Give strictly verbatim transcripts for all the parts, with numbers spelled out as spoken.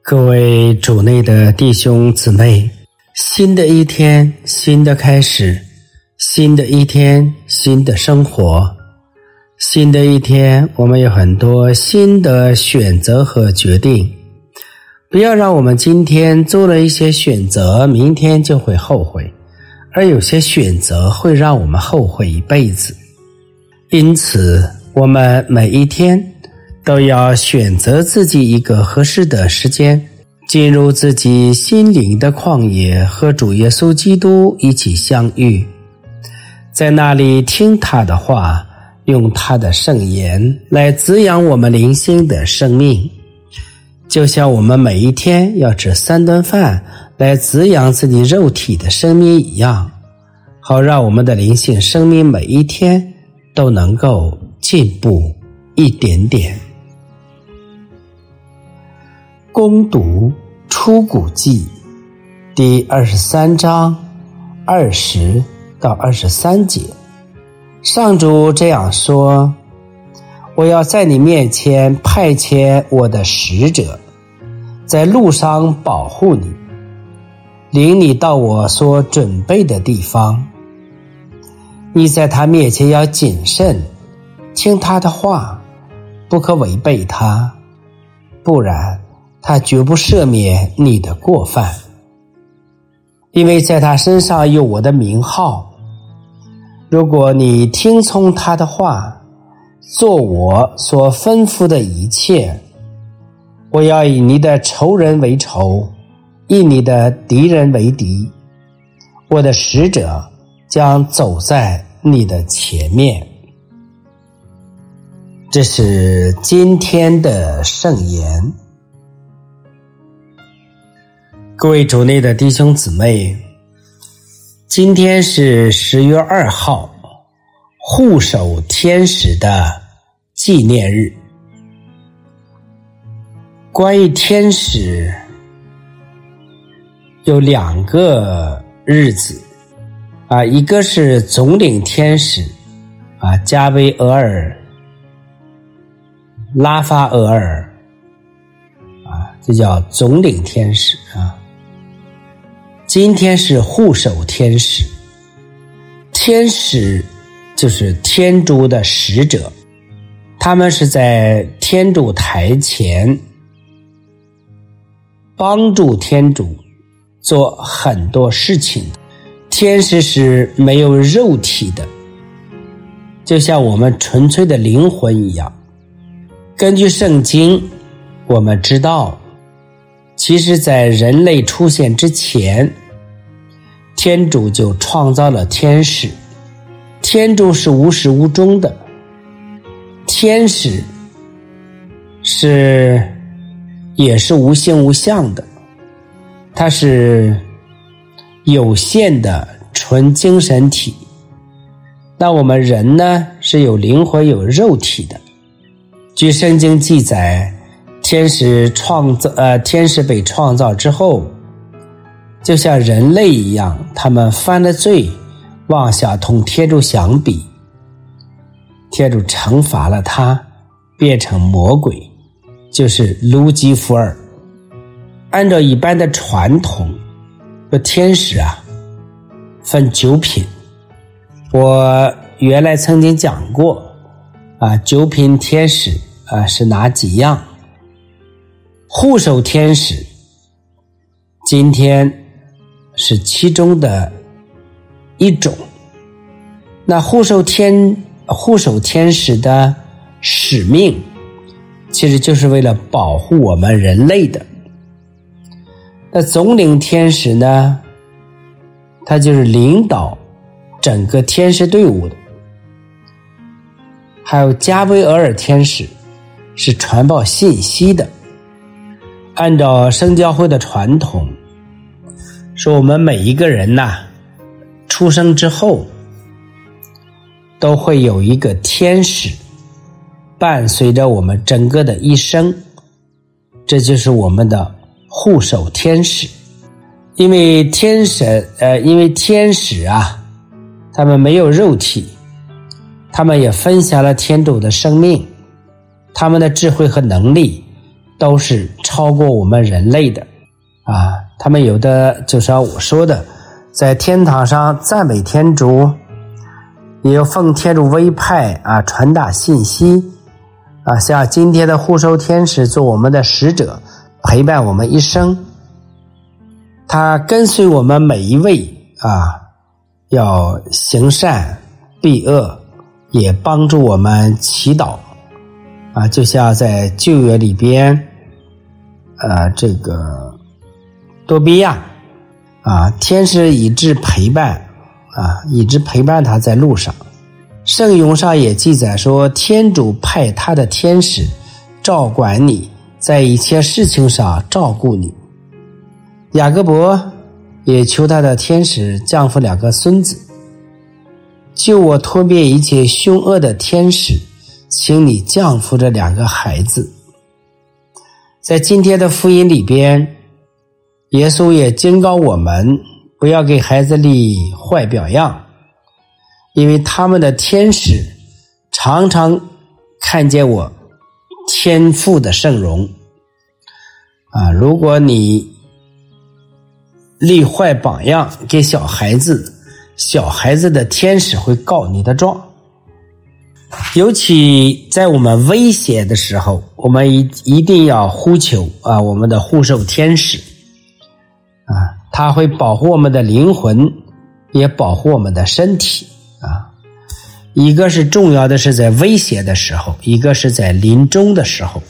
各位主内的弟兄姊妹，新的一天，新的开始，新的一天，新的生活，新的一天，我们有很多新的选择和决定。不要让我们今天做了一些选择，明天就会后悔，而有些选择会让我们后悔一辈子。因此，我们每一天都要选择自己一个合适的时间，进入自己心灵的旷野，和主耶稣基督一起相遇，在那里听他的话，用他的圣言来滋养我们灵性的生命，就像我们每一天要吃三顿饭来滋养自己肉体的生命一样，好让我们的灵性生命每一天都能够进步一点点。攻读出谷记第二十三章二十到二十三节，上主这样说：我要在你面前派遣我的使者，在路上保护你，领你到我所准备的地方。你在他面前要谨慎，听他的话，不可违背他，不然他绝不赦免你的过犯。因为在他身上有我的名号，如果你听从他的话，做我所吩咐的一切，我要以你的仇人为仇，以你的敌人为敌，我的使者将走在你的前面。这是今天的圣言。各位主内的弟兄姊妹，今天是十月二号，护守天使的纪念日。关于天使有两个日子啊，一个是总领天使啊，加维俄尔、拉法俄尔啊，这叫总领天使啊。今天是护守天使，天使就是天主的使者，他们是在天主台前帮助天主做很多事情。天使是没有肉体的，就像我们纯粹的灵魂一样。根据圣经，我们知道其实在人类出现之前，天主就创造了天使。天主是无始无终的，天使是也是无形无相的，它是有限的纯精神体。那我们人呢，是有灵魂有肉体的。据圣经记载，天使创造呃，天使被创造之后，就像人类一样，他们犯了罪，妄想同天主相比，天主惩罚了他，变成魔鬼，就是卢基弗尔。按照一般的传统，这天使啊分九品，我原来曾经讲过啊，九品天使啊是哪几样？护守天使今天是其中的一种。那护守天护守天使的使命其实就是为了保护我们人类的。那总领天使呢，他就是领导整个天使队伍的。还有加维俄尔天使是传报信息的。按照圣教会的传统，说我们每一个人呐、啊，出生之后都会有一个天使伴随着我们整个的一生，这就是我们的护守天使。因为天使呃，因为天使啊，他们没有肉体，他们也分享了天主的生命，他们的智慧和能力都是超过我们人类的啊。他们有的就像我说的，在天堂上赞美天主，也有奉天主委派啊传达信息啊，像今天的护守天使做我们的使者，陪伴我们一生，他跟随我们每一位啊，要行善避恶，也帮助我们祈祷啊，就像在旧约里边呃这个多比亚啊，天使一直陪伴啊，一直陪伴他在路上。圣咏上也记载说，天主派他的天使照管你，在一切事情上照顾你。雅各伯也求他的天使降福两个孙子，救我脱灭一切凶恶的天使，请你降福这两个孩子。在今天的福音里边，耶稣也警告我们不要给孩子立坏表样，因为他们的天使常常看见我天父的圣容啊。如果你立坏榜样给小孩子，小孩子的天使会告你的状。尤其在我们危险的时候，我们一一定要呼求啊我们的护守天使啊，他会保护我们的灵魂，也保护我们的身体啊。一个是重要的是在危险的时候，一个是在临终的时候。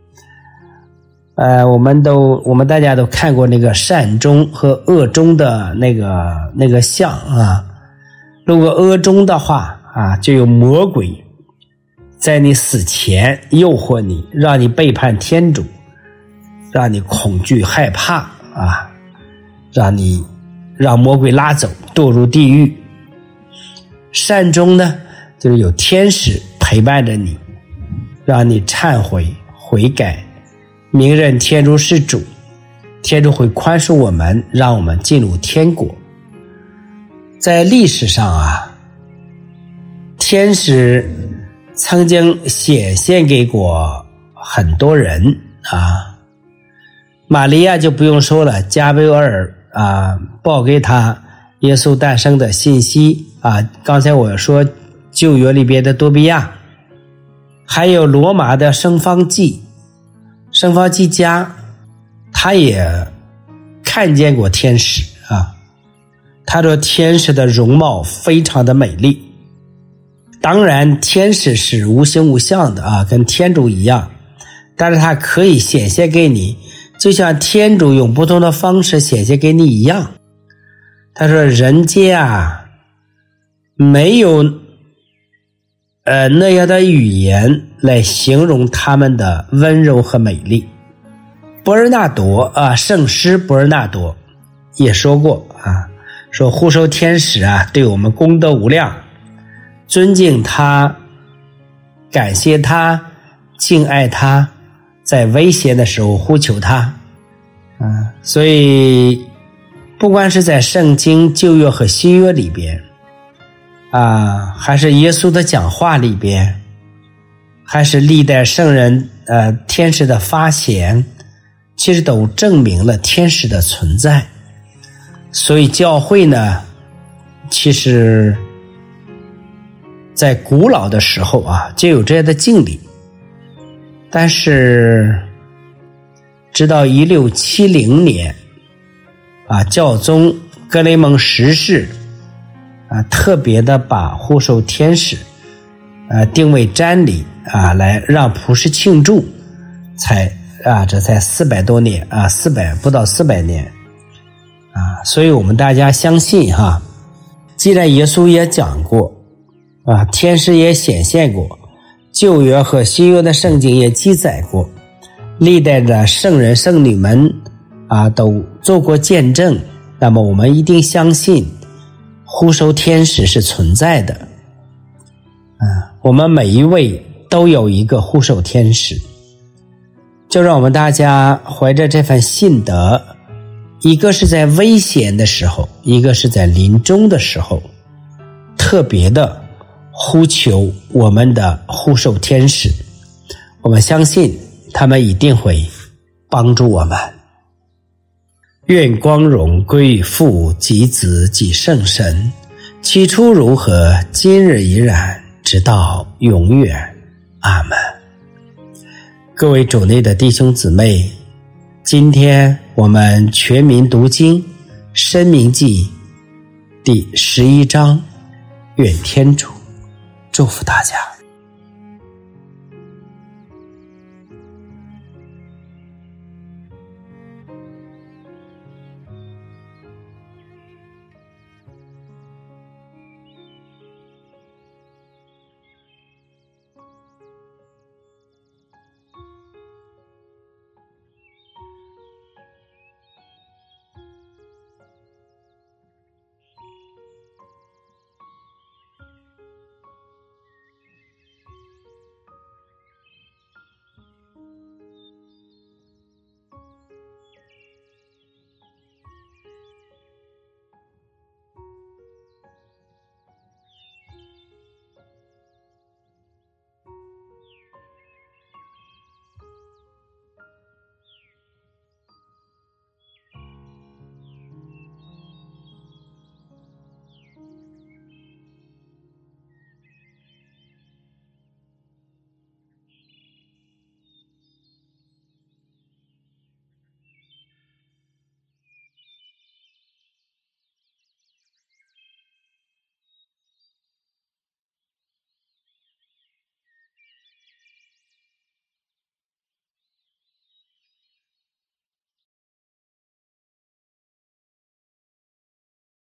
呃，我们都我们大家都看过那个善终和恶终的那个那个像啊。如果恶终的话啊，就有魔鬼在你死前诱惑你，让你背叛天主，让你恐惧害怕啊，让你让魔鬼拉走，堕入地狱。善终呢，就是有天使陪伴着你，让你忏悔悔改，明认天主是主，天主会宽恕我们，让我们进入天国。在历史上啊，天使曾经显现给过很多人啊。玛利亚就不用说了，加贝尔啊报给他耶稣诞生的信息啊。刚才我说旧约里边的多比亚，还有罗马的圣方济，圣方济家他也看见过天使啊。他说天使的容貌非常的美丽，当然天使是无形无相的啊，跟天主一样，但是他可以显现给你，就像天主用不同的方式显现给你一样。他说人间啊没有呃那样的语言来形容他们的温柔和美丽。伯尔纳多啊，圣师伯尔纳多也说过啊，说护守天使啊对我们功德无量，尊敬他，感谢他，敬爱他，在危险的时候呼求他啊。所以不管是在圣经旧约和新约里边啊，还是耶稣的讲话里边，还是历代圣人呃天使的发显，其实都证明了天使的存在。所以教会呢，其实在古老的时候啊就有这样的敬礼，但是直到一六七零年啊，教宗格雷蒙十世啊特别的把护守天使啊定为瞻礼啊，来让普世庆祝，才啊这才四百多年啊，四百不到四百年啊。所以我们大家相信哈，既然耶稣也讲过啊，天使也显现过，旧约和新约的圣经也记载过，历代的圣人圣女们啊都做过见证，那么我们一定相信护守天使是存在的啊。我们每一位都有一个护守天使，就让我们大家怀着这份信德，一个是在危险的时候，一个是在临终的时候，特别的呼求我们的护守天使，我们相信他们一定会帮助我们。愿光荣归于父及子及圣神，起初如何，今日已然，直到永远。阿们。各位主内的弟兄姊妹，今天我们全民读经申命记第十一章，愿天主祝福大家。